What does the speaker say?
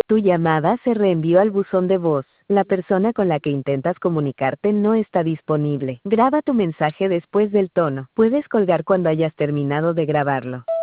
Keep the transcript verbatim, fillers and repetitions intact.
Tu llamada se reenvió al buzón de voz. La persona con la que intentas comunicarte no está disponible. Graba tu mensaje después del tono. Puedes colgar cuando hayas terminado de grabarlo.